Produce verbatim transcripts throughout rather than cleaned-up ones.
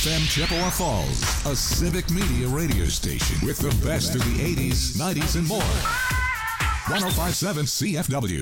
F M Chippewa Falls, a civic media radio station with the best of the eighties, nineties, and more. one oh five point seven C F W.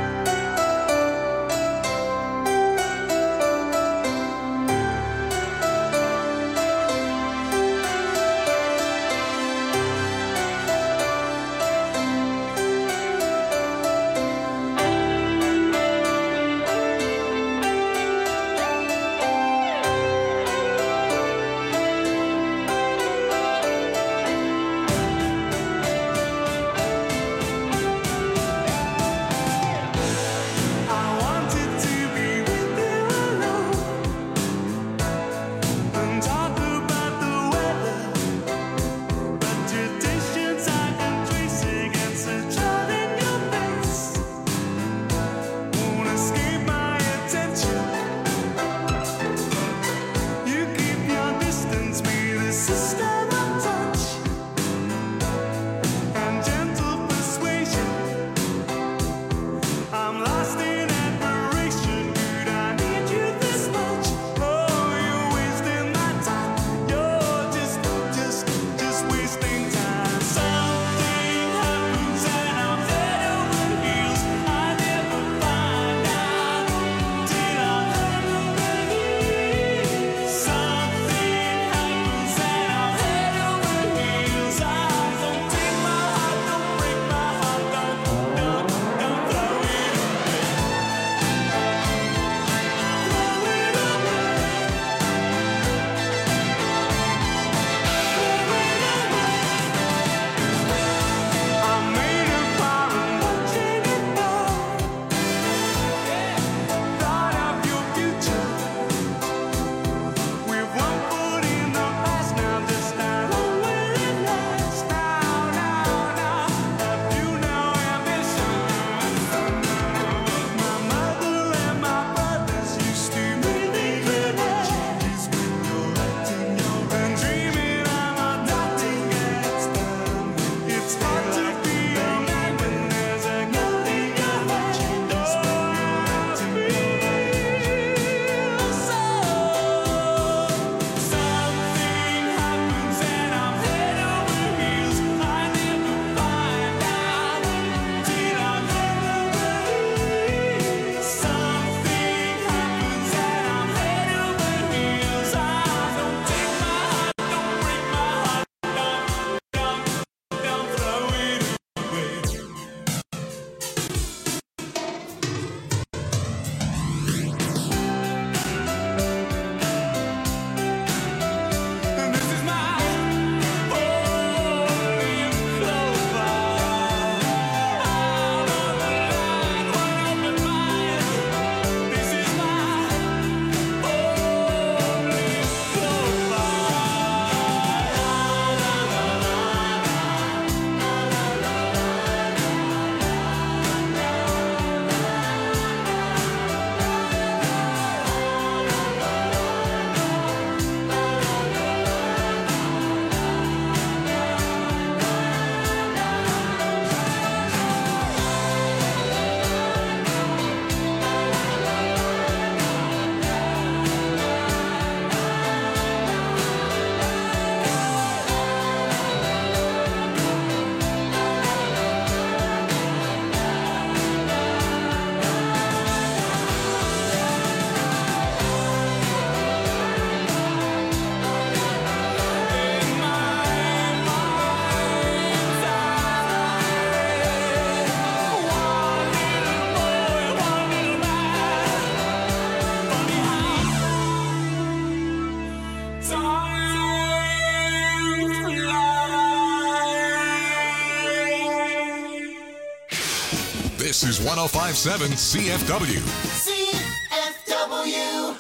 This is one oh five point seven C F W. C F W.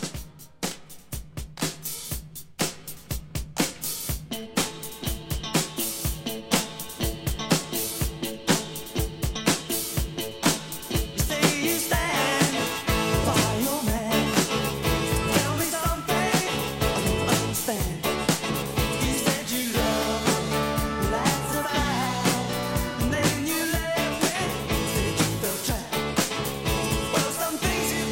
Things you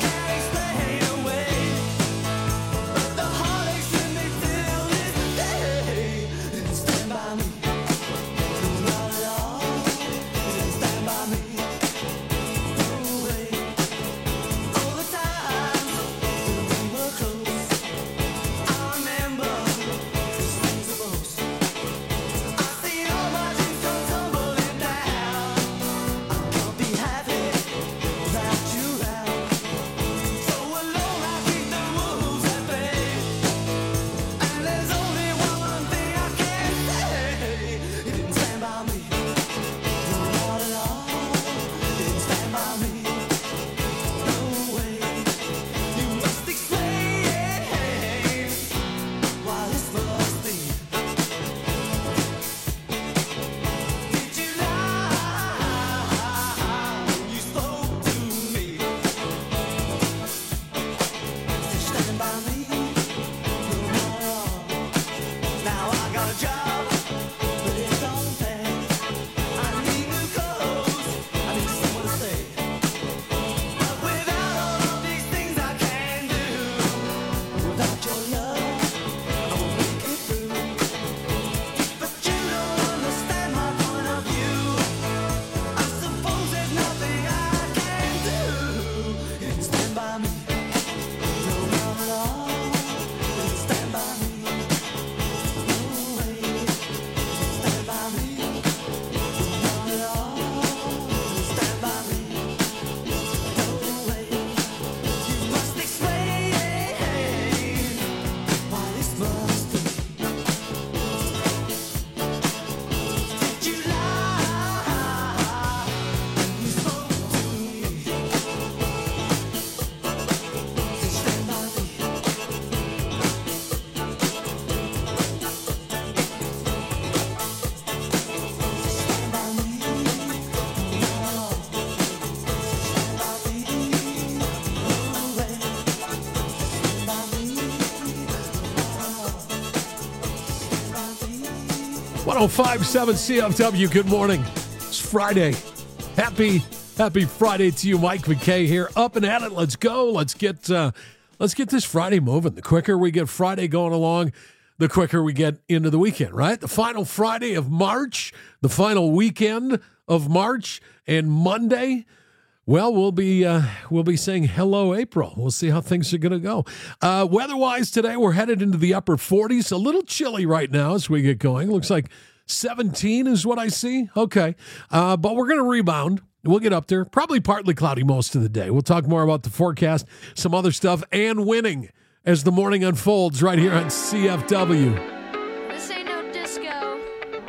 oh five point seven C F W, good morning. It's Friday. Happy, happy Friday to you. Mike McKay here, up and at it. Let's go. Let's get, uh, let's get this Friday moving. The quicker we get Friday going along, the quicker we get into the weekend, right? The final Friday of March, the final weekend of March, and Monday, well, we'll be uh, we'll be saying hello, April. We'll see how things are going to go. Uh, weather-wise today, we're headed into the upper forties. A little chilly right now as we get going. Looks like seventeen is what I see. Okay, uh, but we're going to rebound. We'll get up there. Probably partly cloudy most of the day. We'll talk more about the forecast, some other stuff, and winning as the morning unfolds right here on C F W. This ain't no disco.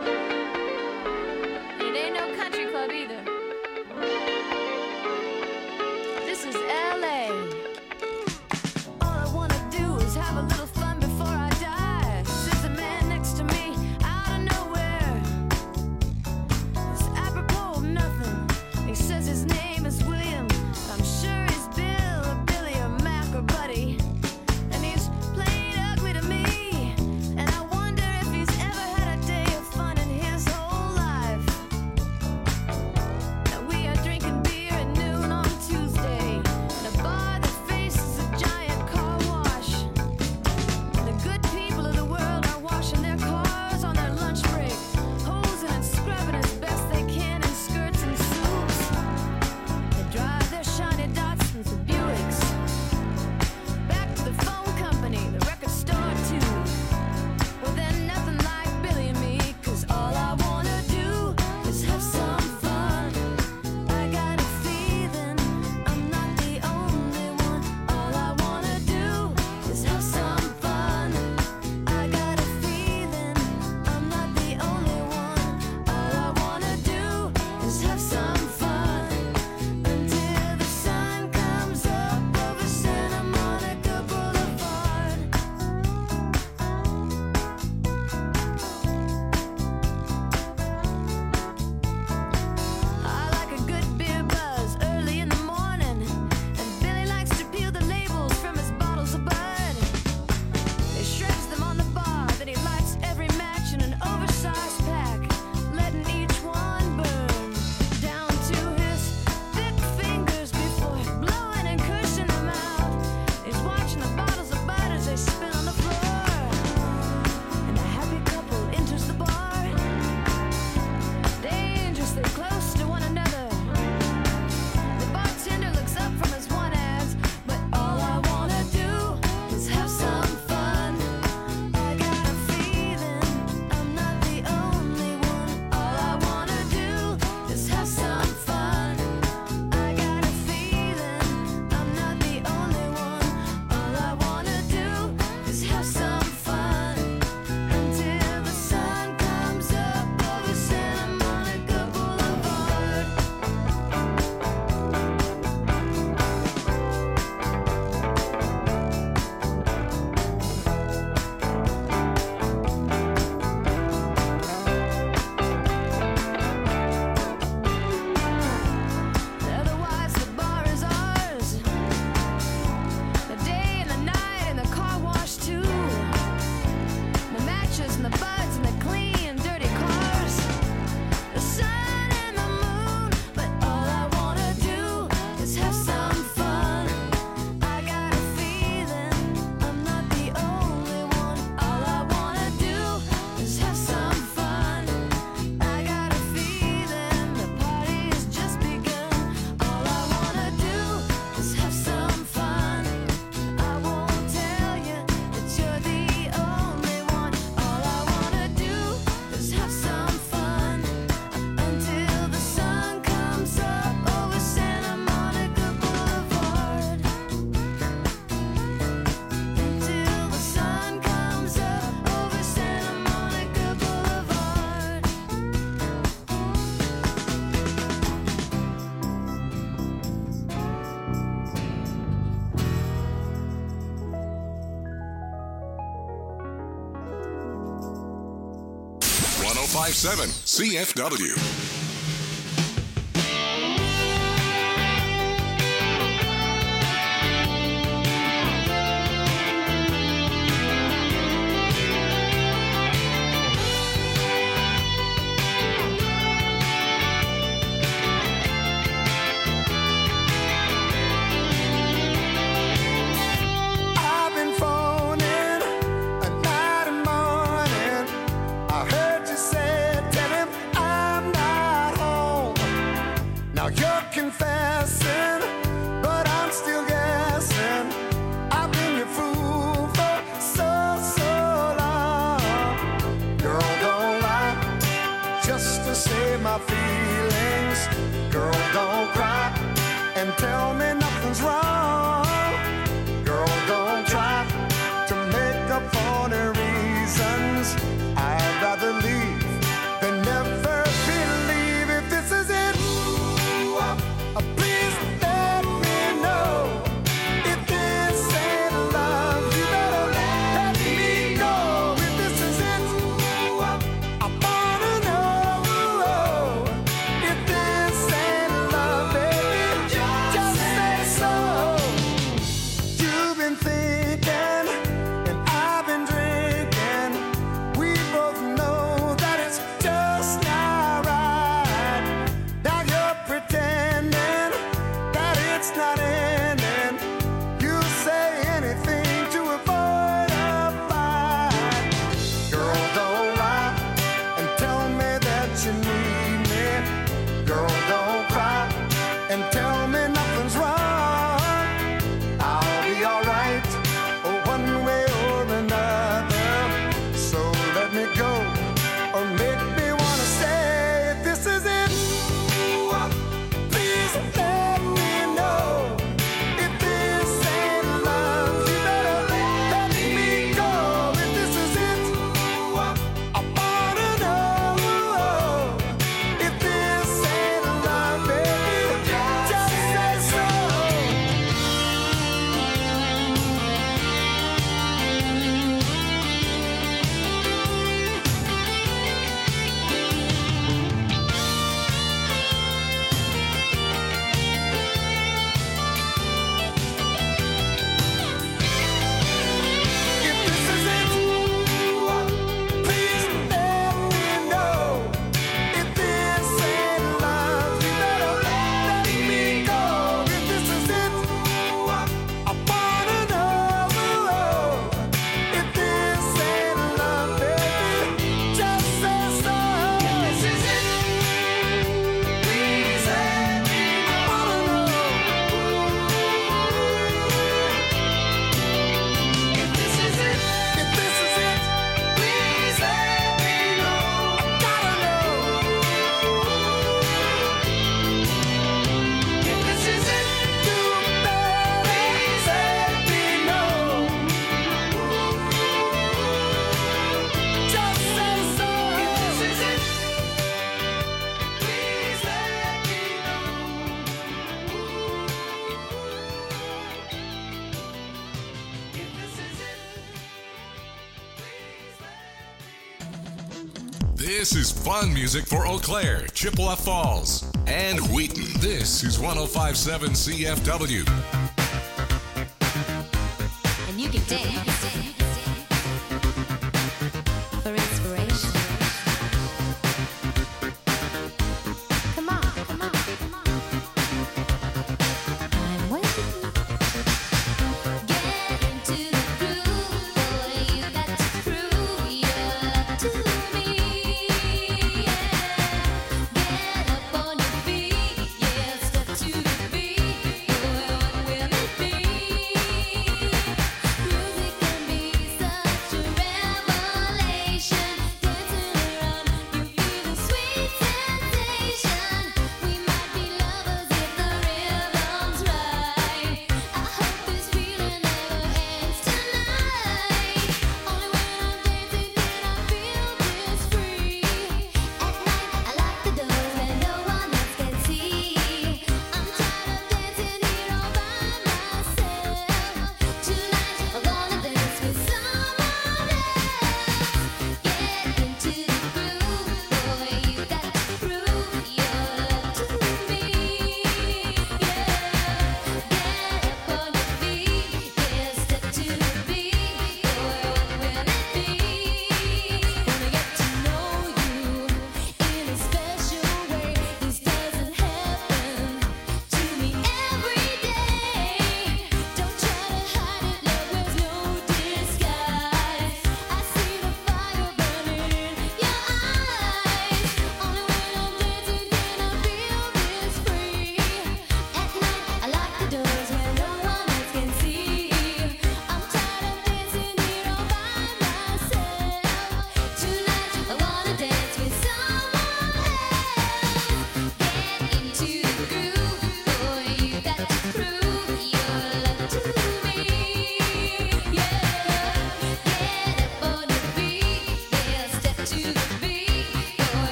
It ain't no country club either. This is L A. All I wanna do is have a little fun before I die. Says the man next to me out of nowhere. It's apropos of nothing. He says his name is William. I'm sure he's Bill or Billy or Mac or Buddy. And he's played ugly to me. And I wonder if he's ever had a day of fun in his whole life. Now we are drinking beer at noon on Tuesday in a bar that faces a giant car wash. The good people of the world are washing their cars on their lunch break, hosing and scrubbing as best they can in skirts and suits. They drive their shiny Datsuns and Buicks back to the phone company, the record store too. Well, then nothing like Billy and me, 'cause all I wanna do is have some fun. I got a feeling I'm not the only one. All I wanna do is have some fun. I got a feeling I'm not the only one. All I wanna do is have some fun until the sun comes up over Santa Monica Boulevard. I like a good beer buzz early in the morning, and Billy likes to peel the labels from his bottles of Bud. He shreds them on the bar, then he lights every match in an oversized pack, letting each one burn down to his thick fingers before blowing and cursing them out. He's watching the bottles of Bud as they spin on the floor, and a happy couple enters the bar, dangerously close to one another. The bartender looks up from his one ads, but all I wanna do is have some fun. I got a feeling I'm not the only one. All I wanna do is have some fun. I got a feeling I'm not the only one. All I wanna do is have some fun until the sun comes up over Santa Monica Boulevard. Otherwise, the bar is ours. The day and the night and the car wash too. The matches and the buds and the clean, dirty cars. The sun and the moon, but all I wanna do is have some fun. I got a feeling I'm not the only one. All I wanna do is have some fun. I got a feeling the party has just begun. All I wanna do is have some fun. I won't tell you that you're the only one. All I wanna do is have some fun until the sun comes up over Santa Monica Boulevard. Until the sun comes up over Santa Monica Boulevard. one oh five point seven C F W. and tell me nothing's wrong. Girl, don't try to make up for the reasons. I'd rather leave than never believe. If this is it, uh, please let me know. If this ain't love, you better let me know. If this is it, I wanna know. If this ain't love, baby, just say so. You've been thinking and I've been drinking. We both know that it's just not right. Now you're pretending that it's not ending. You say anything to avoid a fight. Girl, don't lie and tell me that you need me. Girl, don't cry and tell me nothing's wrong. I'll be alright, one way or another. So let me go or make me wanna stay. If this is it, please let me know. If this ain't love, you better let me go. If this is it, I wanna know. If this ain't love, baby, just say so. If this is it, please let me know. If this ain't love, you better let me go. If this is it, I wanna know. If this ain't love, baby, just say so. If this is it, please let me know. I wanna know. If this is it, if this is it, please let me know. I gotta know. If this is it, you better please let me know. Just say so. If this is it, please let me know. If this is it, This is fun music for Eau Claire, Chippewa Falls, and Wheaton. This is one oh five point seven C F W. And you can dance for inspiration. Come on, come on, come on. I'm waiting. Get into the groove, boy. You got to prove your love to me. Get up on your feet, yeah. Step to the beat, boy. What will it be? Music can be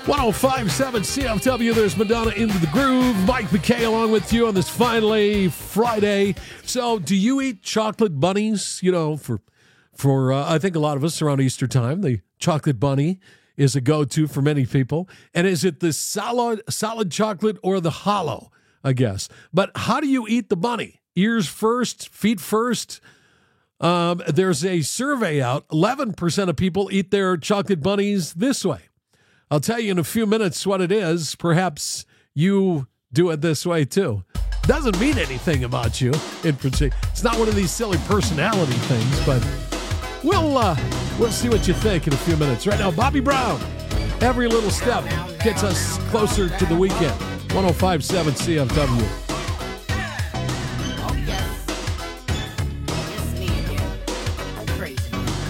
one oh five point seven C F W, there's Madonna Into the Groove. Mike McKay along with you on this finally Friday. So do you eat chocolate bunnies? You know, for, for uh, I think a lot of us around Easter time, the chocolate bunny is a go-to for many people. And is it the solid, solid chocolate or the hollow, I guess? But how do you eat the bunny? Ears first, feet first? Um, there's a survey out. eleven percent of people eat their chocolate bunnies this way. I'll tell you in a few minutes what it is. Perhaps you do it this way too. Doesn't mean anything about you in particular. It's not one of these silly personality things, but we'll uh, we'll see what you think in a few minutes. Right now, Bobby Brown. Every little step gets us closer to the weekend. one oh five point seven C F W. Oh, yes. It's me again. I'm crazy.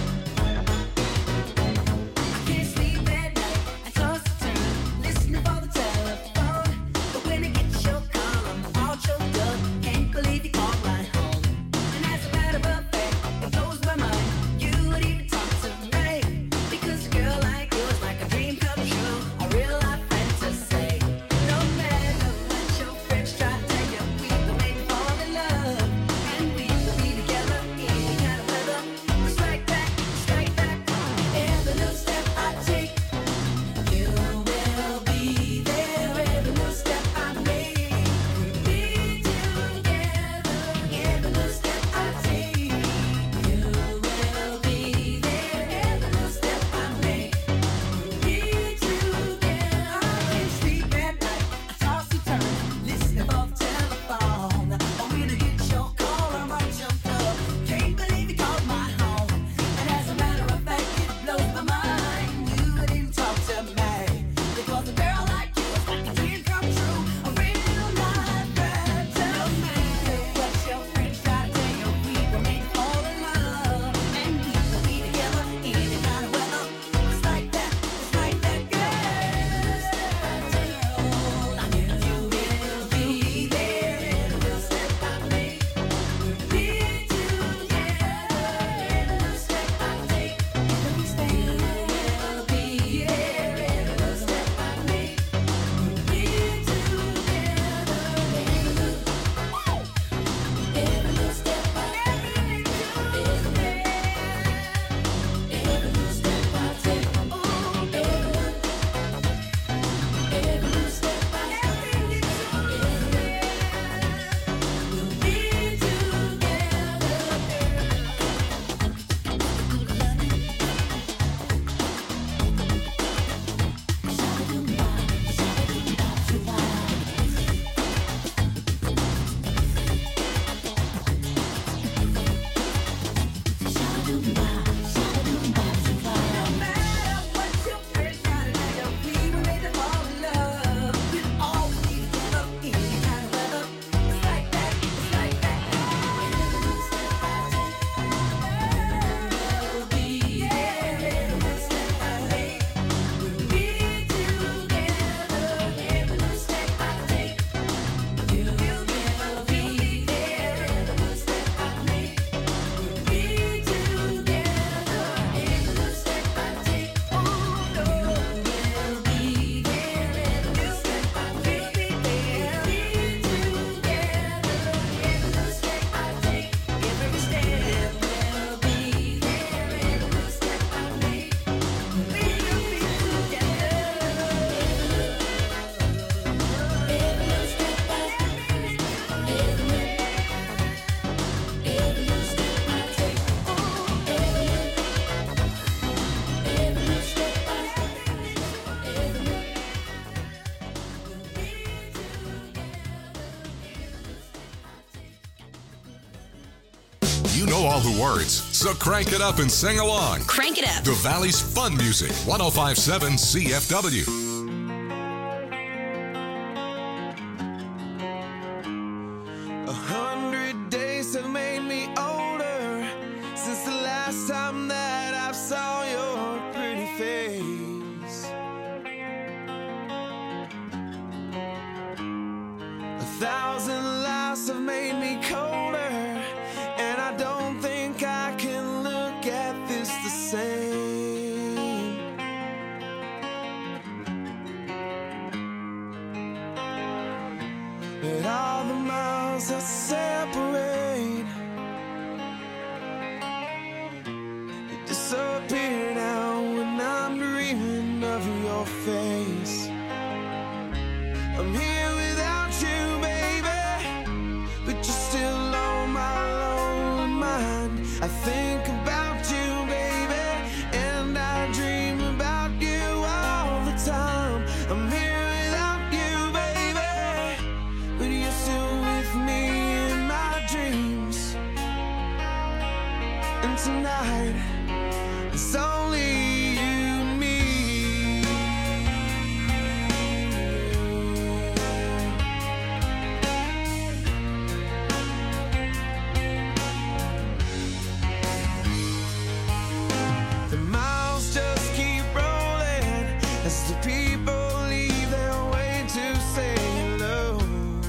I can't sleep at night. I toss and turn, listening for the telephone. But when I get your call, I'm all choked up. Can't believe you called right home. And as a matter of fact, it blows my mind. You would even talk to me. Because a girl like you is like a dream come true. A real life fantasy. No matter what your friends try to tell you, we will make you fall in love. And we will be together any kind of weather. It's like that, it's like that. Every little step I take, you will be there. Every little step I make, we'll be together. Every little step I take, you will be there. Every little step I make, we'll be together. I can't sleep at night. I toss and turn, listening for the telephone. Oh, when I get your call, I'm right jumped up. Can't believe you called my home. And as a matter of fact, it blows my mind. You didn't talk to me. Because a girl like you is like a dream come true. A real life fantasy. No matter what your friends try to tell you, we will make you fall in love. And we will be together any kind of weather. It's like that, it's like that, girl. I knew you will be there. Every little step I make, we'll be together. Every little step I take, every step you will be there. Every little step I make, we'll be together. Every little, every little step I take, every little step I take, oh, every little, every little step I take, we'll be together. No matter what your friends try to tell you, we will make them fall in love. We'll always be together any kind of weather. It's like that, it's like that. Every little step I take, we'll be there. Every little step I take, we'll be together. Every little step I take, you will be there. Every little step I make, we'll be together. Every little step I take, oh no, we'll be there. Every little step I take, we'll be there. Be together. Every little step I take, every step we'll be there. Every little step I make, we will be together. Every little step I take, every every little step I take, oh, every every little step I take, every we'll be together. You know all the words, so crank it up and sing along. Crank it up. The Valley's fun music, one oh five point seven C F W. A hundred days have made me older since the last time that I saw your pretty face. A thousand lies have made me colder, and I don't think I can look at this the same. makes us separate. You disappear now when I'm dreaming of your face. I'm here without you, baby, but you're still on my lonely mind. I think about you, baby, and I dream about you all the time. I'm here without you, baby, but you're still with me in my dreams. And tonight, it's only you and me. The miles just keep rolling as the people leave their way to say hello.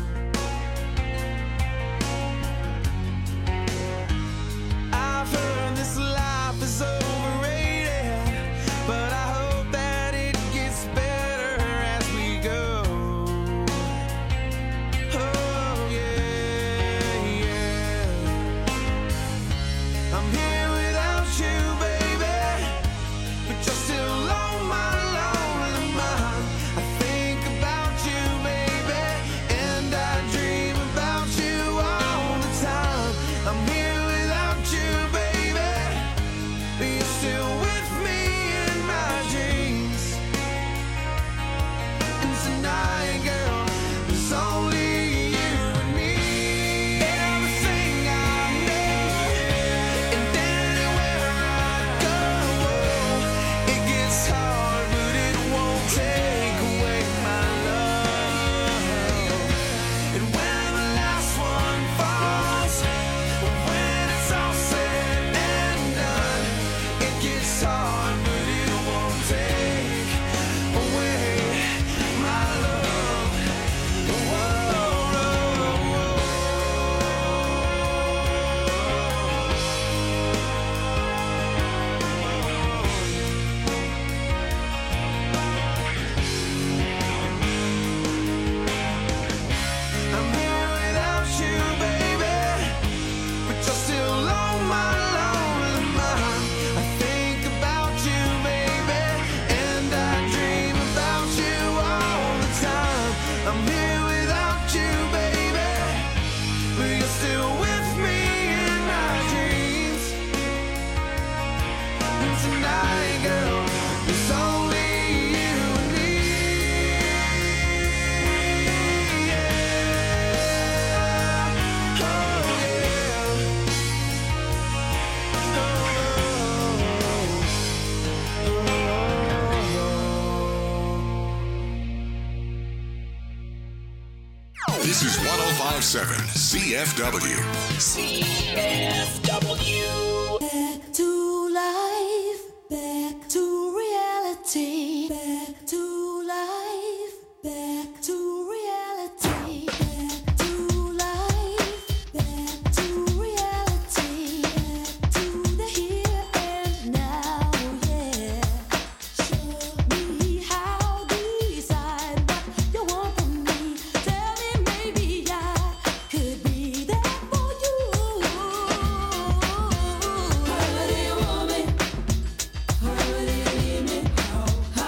I've heard this life is overrated, but I hope that it gets better as we go. Oh yeah, yeah. I'm here without you, baby, but you're still on my lonely mind. I think about you, baby, and I dream about you all the time. I'm here without you, baby, but you're still with me in my dreams. And tonight, girl, there's only you and me. Everything I know, and anywhere I go, it gets hard, but it won't take away my love. And when the last one falls, when it's all said and done, it gets hard, but it won't take away my love. I'm here without you, baby, but you're still on my lonely mind. I think about you, baby, and I dream about you all the time. I'm here without you, baby, but you're still with me in my dreams. And tonight, girl, there's only you and me. Yeah. Oh, yeah. This is one oh five point seven C F W. C F W. Back to life, back to reality, back to life, back to reality, back to life, back to reality, back to the here and now, yeah. Show me how, decide what you want from me. Tell me maybe I could be there for you. How do you want me? How do you need me? How,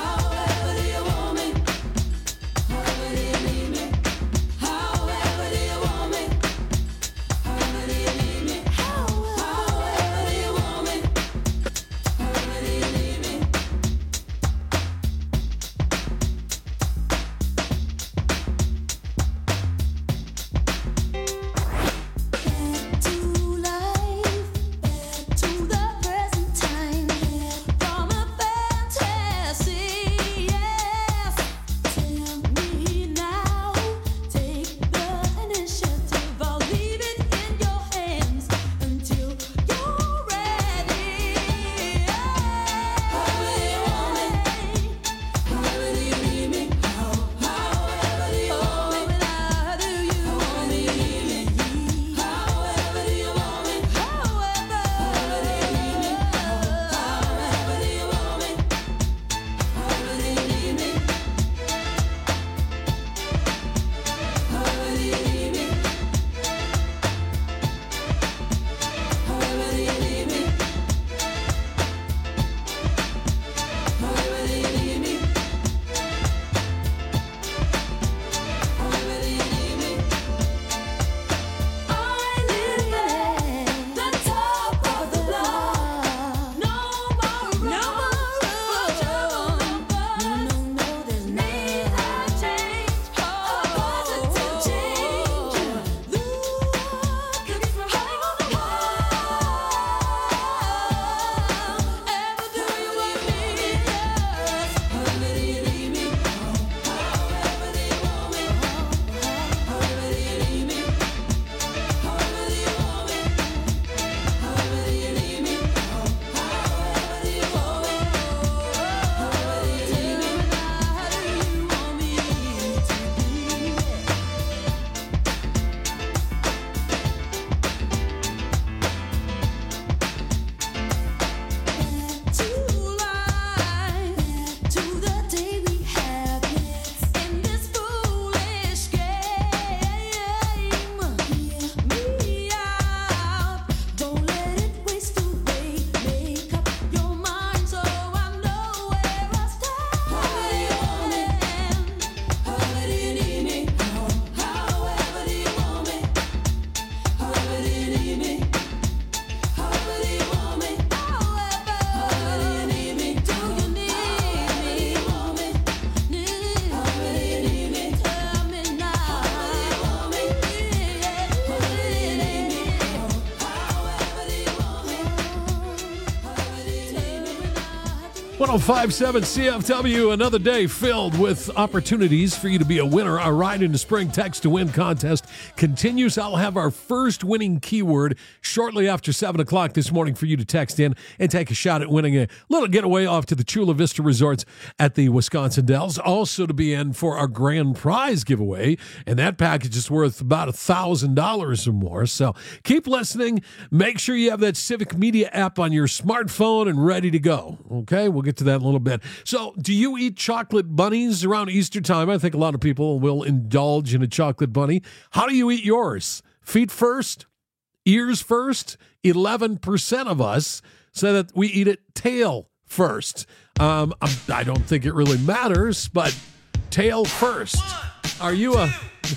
oh five point seven C F W, another day filled with opportunities for you to be a winner. Our Ride into Spring Text to Win contest continues. I'll have our first winning keyword shortly after seven o'clock this morning for you to text in and take a shot at winning a little getaway off to the Chula Vista Resorts at the Wisconsin Dells. Also to be in for our grand prize giveaway, and that package is worth about one thousand dollars or more. So keep listening. Make sure you have that Civic Media app on your smartphone and ready to go. Okay, we'll get to that in a little bit. So, do you eat chocolate bunnies around Easter time? I think a lot of people will indulge in a chocolate bunny. How do you eat yours? Feet first? Ears first? eleven percent of us say that we eat it tail first. Um, I'm- I don't think it really matters, but tail first. Are you a...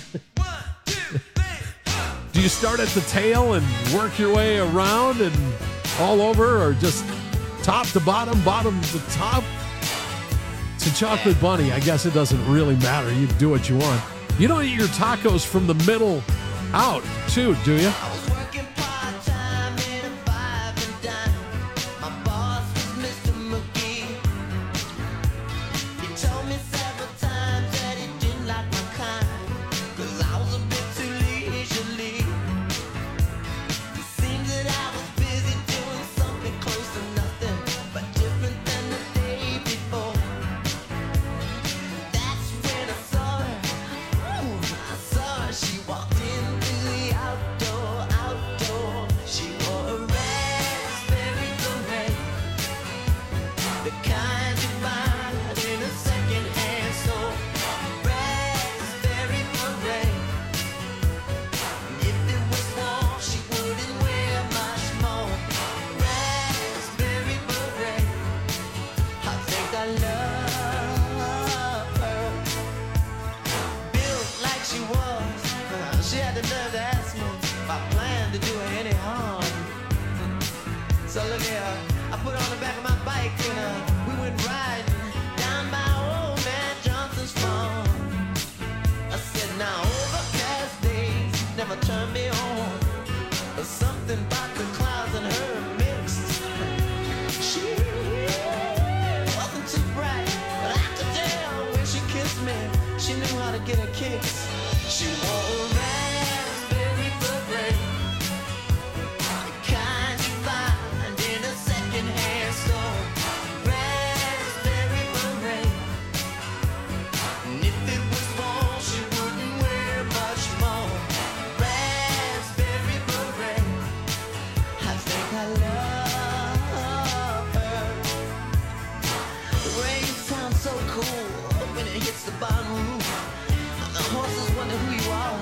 Do you start at the tail and work your way around and all over, or just top to bottom, bottom to top? It's a chocolate bunny. I guess it doesn't really matter. You can do what you want. You don't eat your tacos from the middle out, too, do you? I was working part-time in a five and dime. My boss was Mister McGee. He told me several times that he didn't like my kind, 'cause I was a bit too leisurely. It seemed that I was busy doing something close to nothing, but different than the day before. That's when I saw her. Ooh, I saw her. She walked into the outdoor, outdoor. She wore a raspberry beret, the kind you find in a second-hand store. Raspberry beret. If it was warm, she wouldn't wear much more. Raspberry beret. I think I love her. Built like she was, uh, she had the nerve to ask me if I planned to do her any harm. So look here, I put her on the back of my bike and uh, we went riding down by old man Johnson's farm. I said, now overcast days never turn me on. There's something about the clouds and her mixed. She wasn't too bright, but I could tell when she kissed me, she knew how to get her kicks. She wore a raspberry beret, the kind you find in a second-hand store. Raspberry beret. And if it was warm, she wouldn't wear much more. Raspberry beret. I think I love her. The rain sounds so cool when it hits the bottom roof. The horses wonder who you are.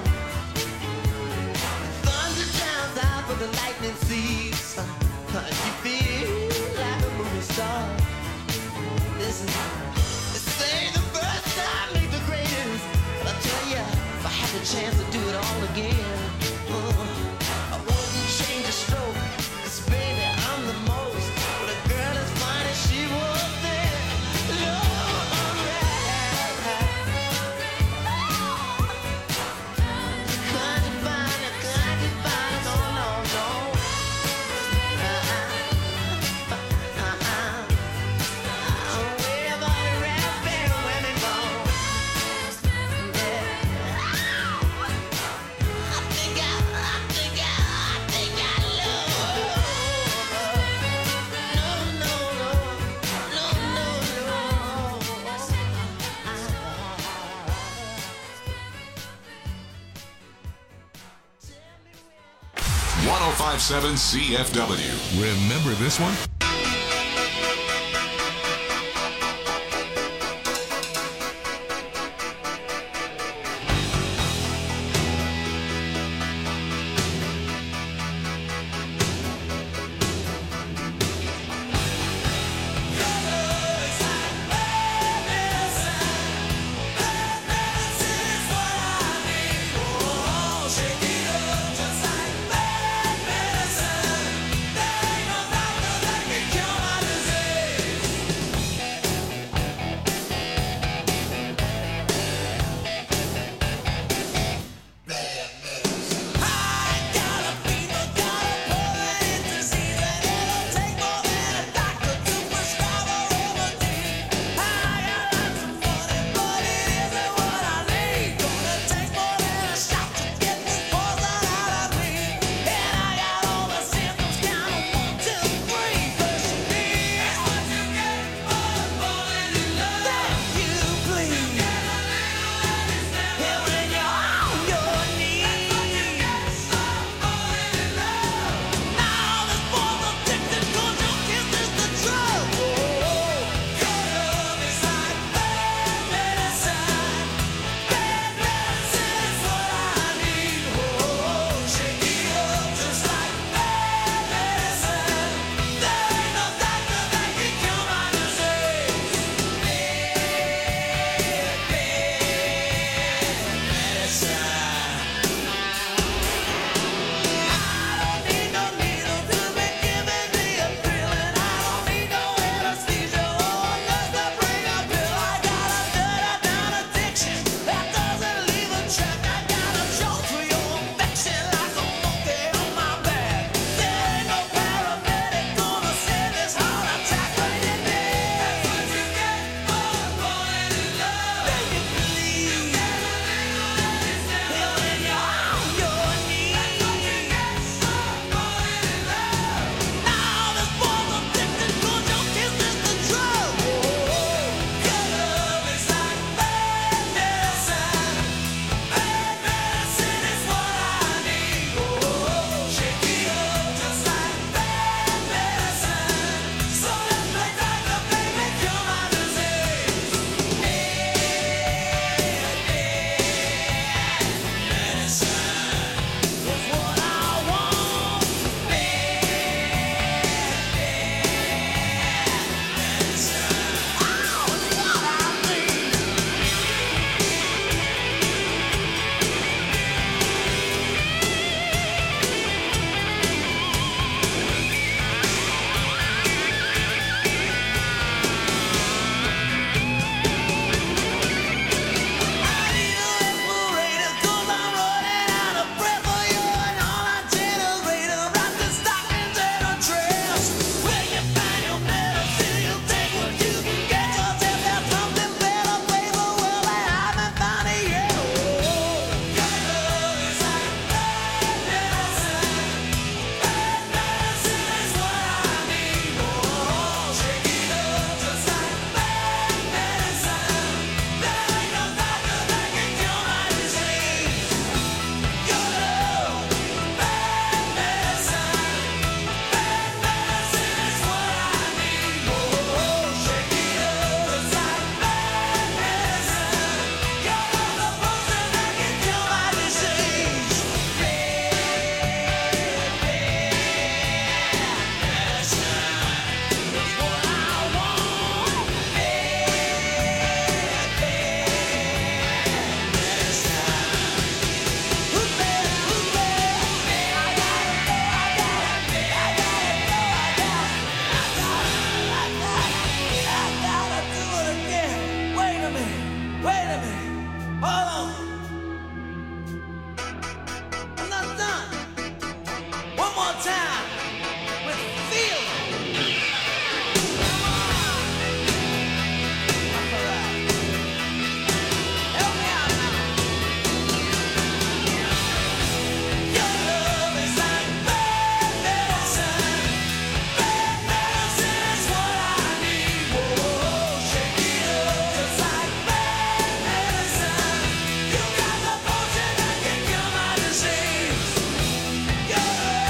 Thunder drowns out, but the lightning sees. You feel like a movie star. Listen, they say the first time make the greatest. But I tell ya, if I had the chance to do it all again, uh, I wouldn't change a stroke. 'Cause baby, I'm the most. But a girl as fine as she was then. Lord, can't you find it? Can't you find it? No, no, no. Uh-uh. Uh-uh. Where have all the raspberry women gone? Yeah. I think I, I think I, I think I love her. No, no, no. No, no, no. one oh five point seven C F W. Remember this one? Shake it up just like bad medicine. There ain't no doctor that can Wait a minute. Hold on. I'm not done. One more time. With feel. Come on. That's all right. Help me out now. Your love is like bad medicine. Bad medicine's what I need. Whoa, shake it up. It's like bad medicine. You got the potion that can cure my disease. Your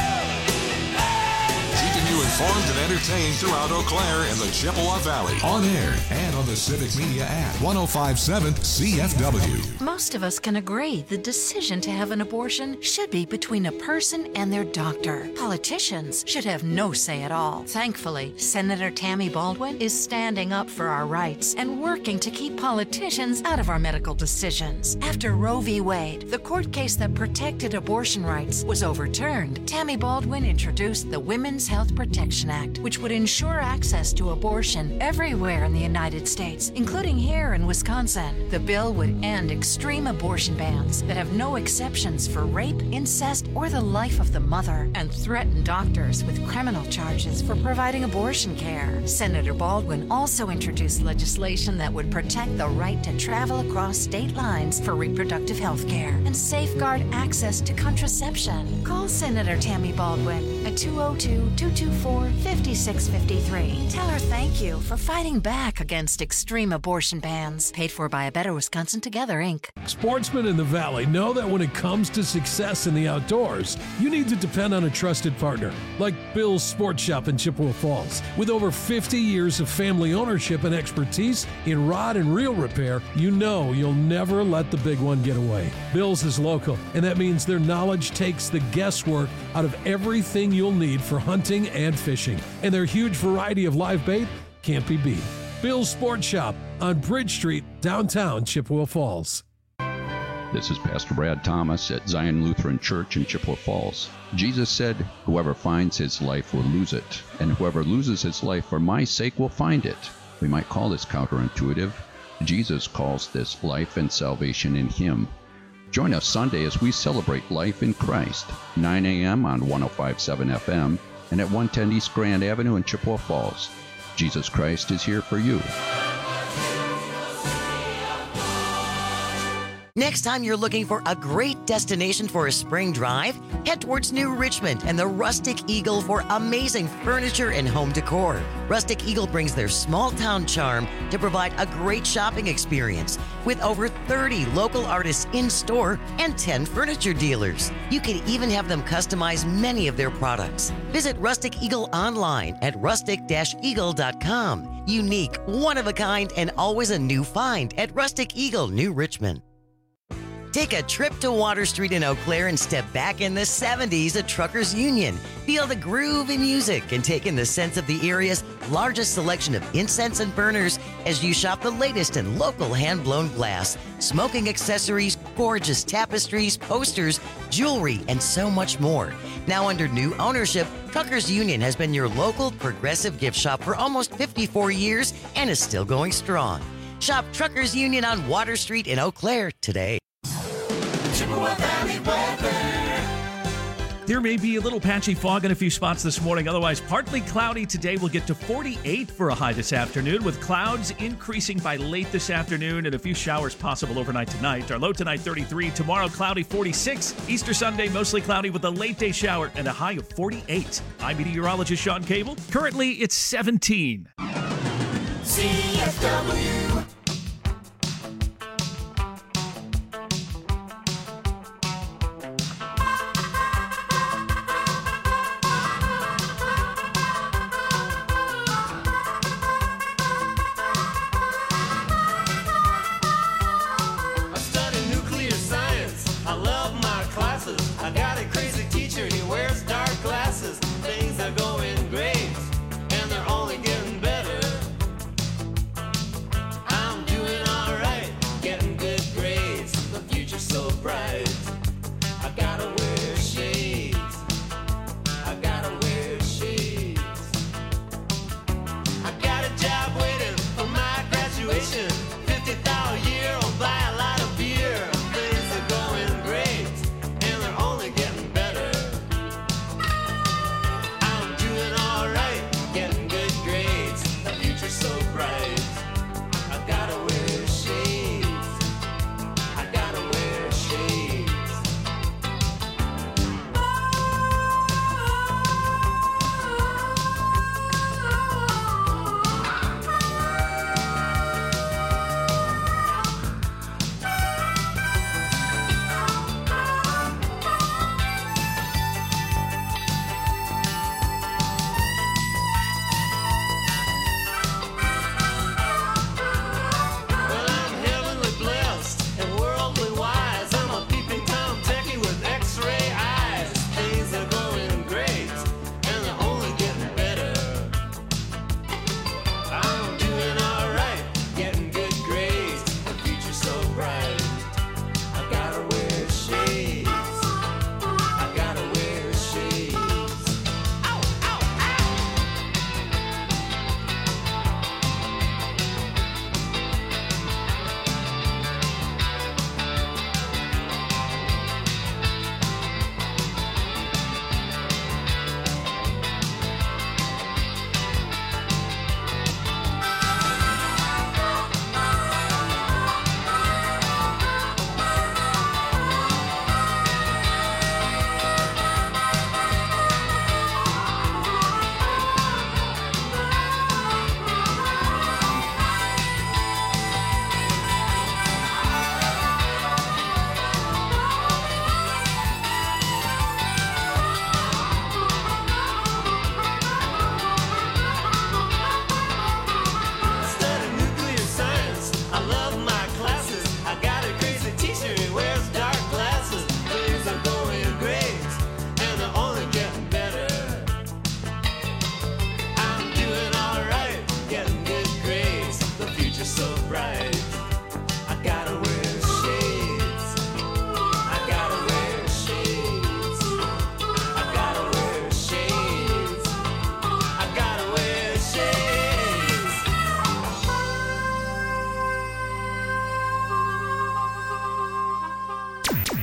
love. Keeping you informed and entertained throughout Eau Claire and the Chippewa Valley. On air and on the Civic Media app. one oh five point seven C F W. Most of us can agree the decision to have an abortion should be between a person and their doctor. Politicians should have no say at all. Thankfully, Senator Tammy Baldwin is standing up for our rights and working to keep politicians out of our medical decisions. After Roe v. Wade, the court case that protected abortion rights, was overturned, Tammy Baldwin introduced the Women's Health Protection Act, which would ensure access to abortion everywhere in the United States, including here in Wisconsin. The bill would end extreme abortion bans that have no exceptions for rape, incest, or the life of the mother, and threaten doctors with criminal charges for providing abortion care. Senator Baldwin also introduced legislation that would protect the right to travel across state lines for reproductive health care and safeguard access to contraception. Call Senator Tammy Baldwin at two oh two, two two four, five six five three. Tell her thank you for fighting back against extreme abortion bans. Paid for by A Better Wisconsin Together, Incorporated. Sportsmen in the Valley know that when it comes to success in the outdoors, you need to depend on a trusted partner like Bill's Sports Shop in Chippewa Falls. With over fifty years of family ownership and expertise in rod and reel repair, you know you'll never let the big one get away. Bill's is local, and that means their knowledge takes the guesswork out of everything you'll need for hunting and fishing. And their huge variety of live bait can't be beat. Bill's Sports Shop on Bridge Street, downtown Chippewa Falls. This is Pastor Brad Thomas at Zion Lutheran Church in Chippewa Falls. Jesus said, "Whoever finds his life will lose it, and whoever loses his life for my sake will find it." We might call this counterintuitive. Jesus calls this life and salvation in him. Join us Sunday as we celebrate life in Christ, nine a.m. on one oh five point seven F M and at one ten East Grand Avenue in Chippewa Falls. Jesus Christ is here for you. Next time you're looking for a great destination for a spring drive, head towards New Richmond and the Rustic Eagle for amazing furniture and home decor. Rustic Eagle brings their small town charm to provide a great shopping experience with over thirty local artists in store and ten furniture dealers. You can even have them customize many of their products. Visit Rustic Eagle online at rustic eagle dot com. Unique, one of a kind, and always a new find at Rustic Eagle, New Richmond. Take a trip to Water Street in Eau Claire and step back in the seventies at Truckers Union. Feel the groove in music and take in the sense of the area's largest selection of incense and burners as you shop the latest in local hand-blown glass, smoking accessories, gorgeous tapestries, posters, jewelry, and so much more. Now under new ownership, Truckers Union has been your local progressive gift shop for almost fifty-four years and is still going strong. Shop Truckers Union on Water Street in Eau Claire today. Chippewa Valley weather. There may be a little patchy fog in a few spots this morning. Otherwise, partly cloudy today. We'll get to forty-eight for a high this afternoon, with clouds increasing by late this afternoon and a few showers possible overnight tonight. Our low tonight, thirty-three. Tomorrow, cloudy, forty-six. Easter Sunday, mostly cloudy with a late day shower and a high of forty-eight. I'm meteorologist Sean Cable. Currently, it's seventeen. C F W.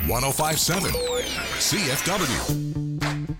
one oh five point seven C F W.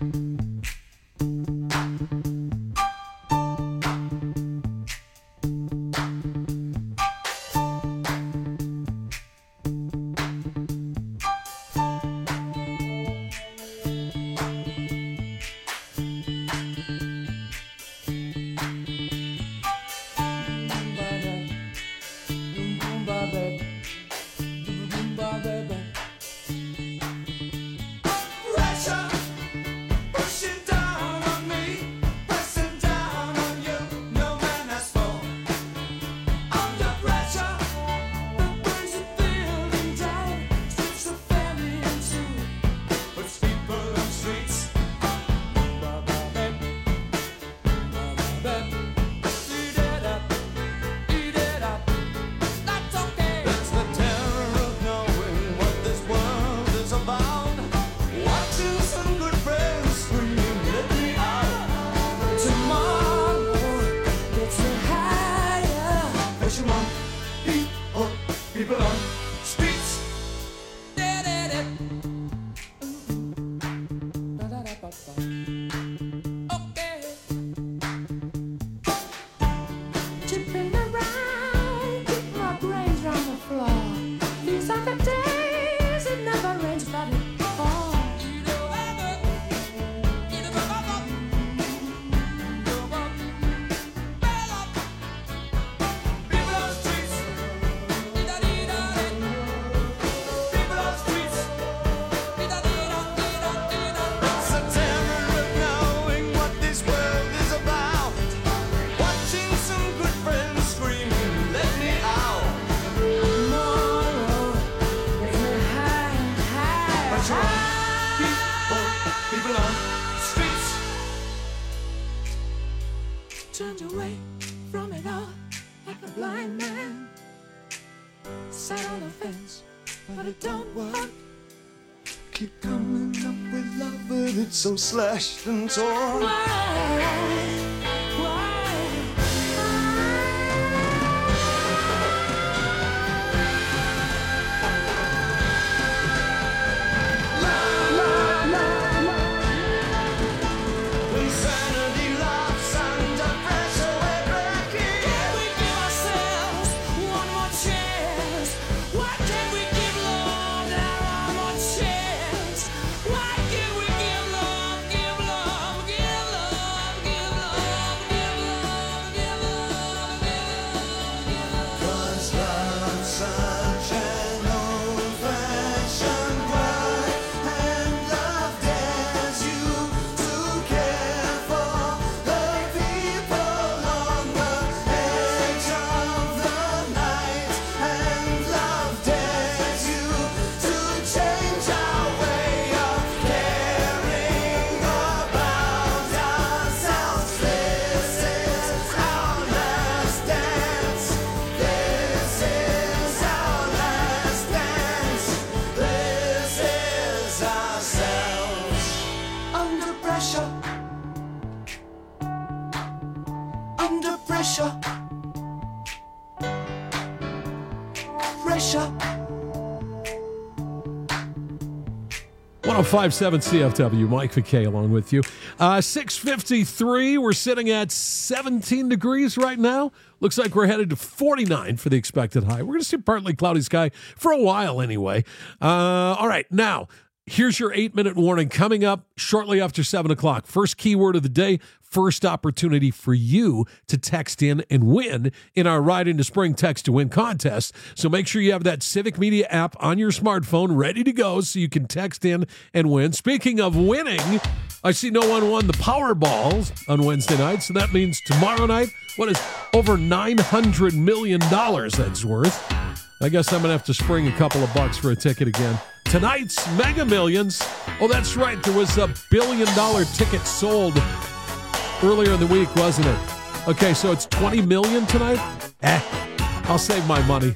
Turned away from it all like a blind man. Sat on the fence, but it don't work. Keep coming up with love, but it's so slashed and torn. Why? one oh five point seven C F W, Mike McKay along with you. Uh, six fifty-three, we're sitting at seventeen degrees right now. Looks like we're headed to forty-nine for the expected high. We're going to see partly cloudy sky for a while anyway. Uh, all right, now, here's your eight-minute warning coming up shortly after seven o'clock. First keyword of the day, first opportunity for you to text in and win in our Ride into Spring Text to Win contest. So make sure you have that Civic Media app on your smartphone ready to go so you can text in and win. Speaking of winning, I see no one won the Powerballs on Wednesday night, so that means tomorrow night, what is over nine hundred million dollars that's worth. I guess I'm going to have to spring a couple of bucks for a ticket again. Tonight's Mega Millions. Oh, that's right. There was a billion dollar ticket sold earlier in the week, wasn't it? Okay, so it's twenty million tonight? Eh, I'll save my money.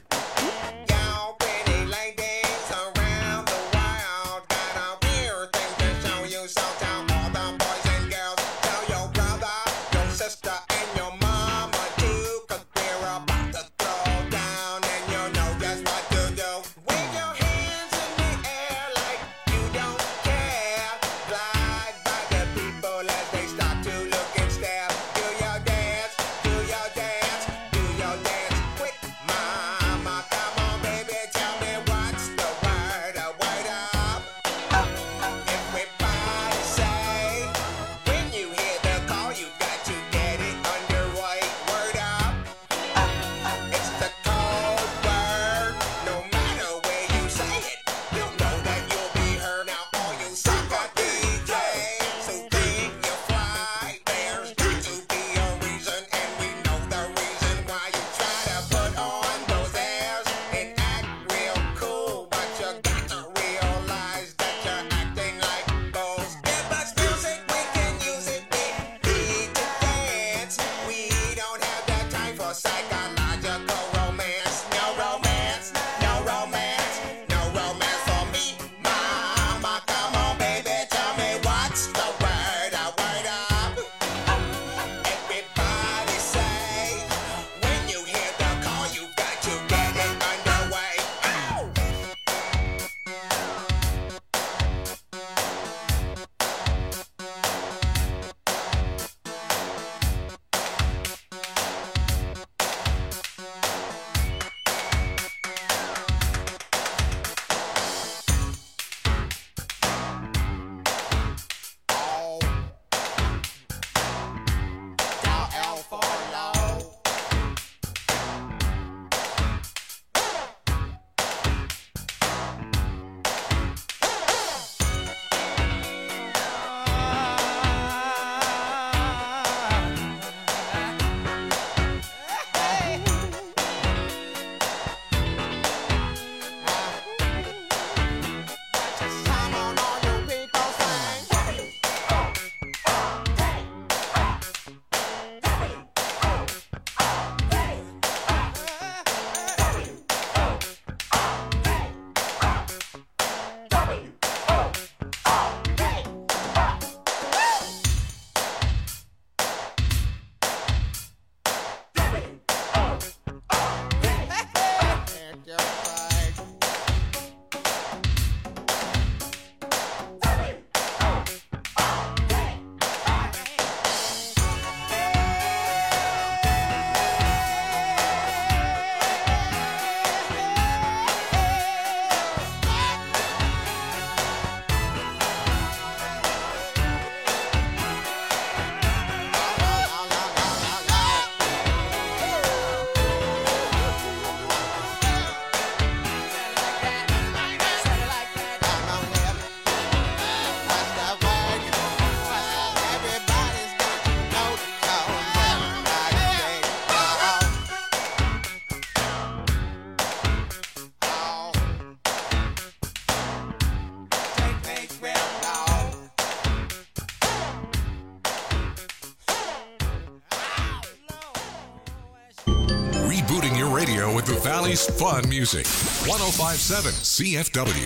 Always fun music. one oh five point seven C F W.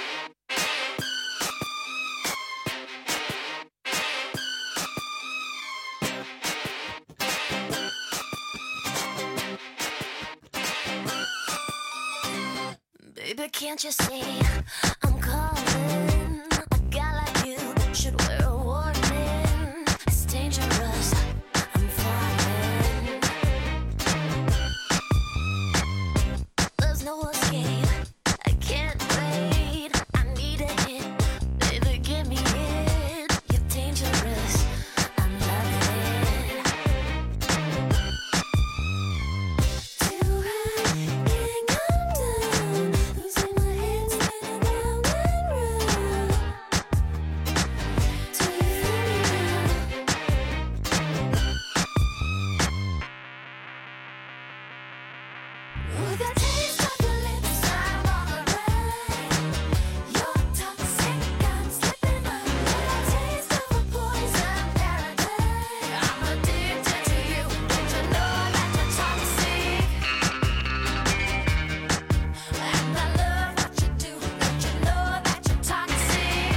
Baby, can't you see I'm calling? A guy like you should wear a warning. It's dangerous. I'm falling. There's no escape. I can't wait. I need a hit. Baby, give me it. You're dangerous. I'm loving it. Too high, can't come down. Losing my head, spinning round and round. Till you feel me now. With a taste of your lips, I'm on a ride. You're toxic, I'm slipping under. With a taste of a poison paradise. I'm addicted to you. Don't you know that you're toxic? And I love what you do. Don't you know that you're toxic?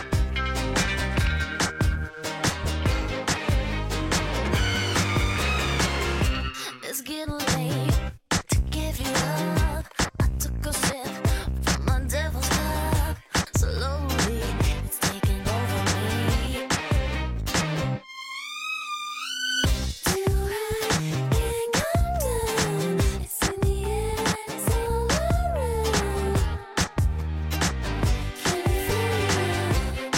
It's getting late to give you up. I took a sip from my devil's cup. Slowly, it's taking over me. Too high, can't come down. It's in the air, it's all around. Can you feel it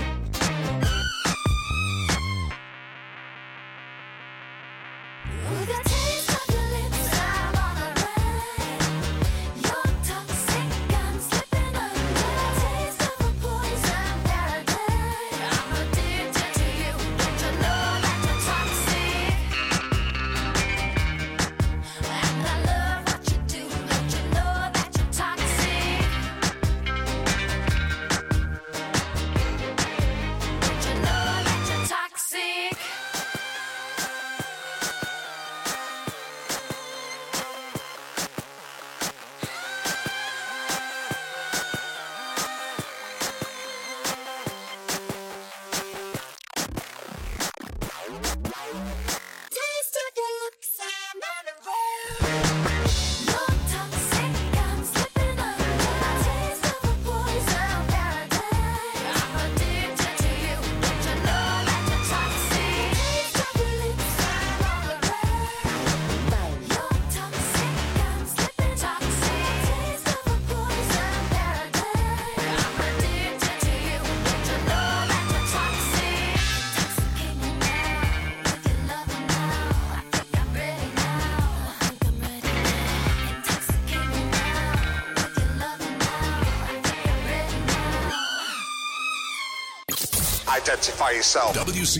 now? With a taste of your lips, I'm on a ride. You're toxic, I'm slipping under. With a taste of a poison paradise. I'm addicted to you. Don't you know that you're toxic? And I love what you do. Don't you know that you're toxic? Don't you know that you're toxic? Taste of your lips, I'm on a roll. You're toxic, I'm slipping under. A taste of a poison paradise. I'm addicted to you. Don't you know that you're toxic? Taste of your lips, I'm on a roll. You're toxic, I'm slipping toxic. Taste of a poison paradise. I'm addicted to you. Don't you know that you're toxic? Intoxicate me now with your loving now. I think I'm ready now. I think I'm ready now. Intoxicate me now with your loving now. I think I'm ready now. Identify yourself. W C